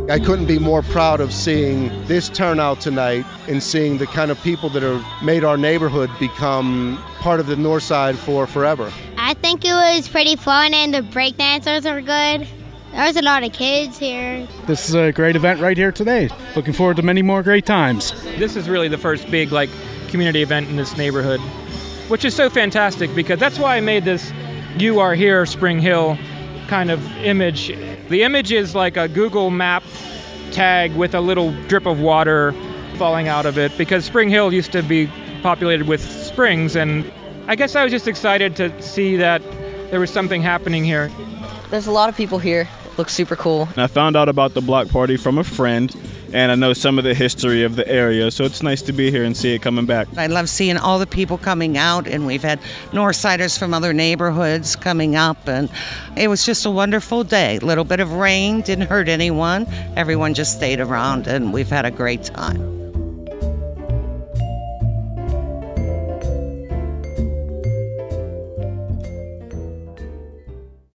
I couldn't be more proud of seeing this turnout tonight and seeing the kind of people that have made our neighborhood become part of the North Side for forever. I think it was pretty fun and the break dancers were good. There was a lot of kids here. This is a great event right here today. Looking forward to many more great times. This is really the first big community event in this neighborhood, which is so fantastic because that's why I made this "You Are Here, Spring Hill" kind of image. The image is like a Google map tag with a little drip of water falling out of it because Spring Hill used to be populated with springs, and I guess I was just excited to see that there was something happening here. There's a lot of people here. It looks super cool. I found out about the block party from a friend, and I know some of the history of the area, so it's nice to be here and see it coming back. I love seeing all the people coming out, and we've had Northsiders from other neighborhoods coming up, and it was just a wonderful day. A little bit of rain didn't hurt anyone. Everyone just stayed around, and we've had a great time.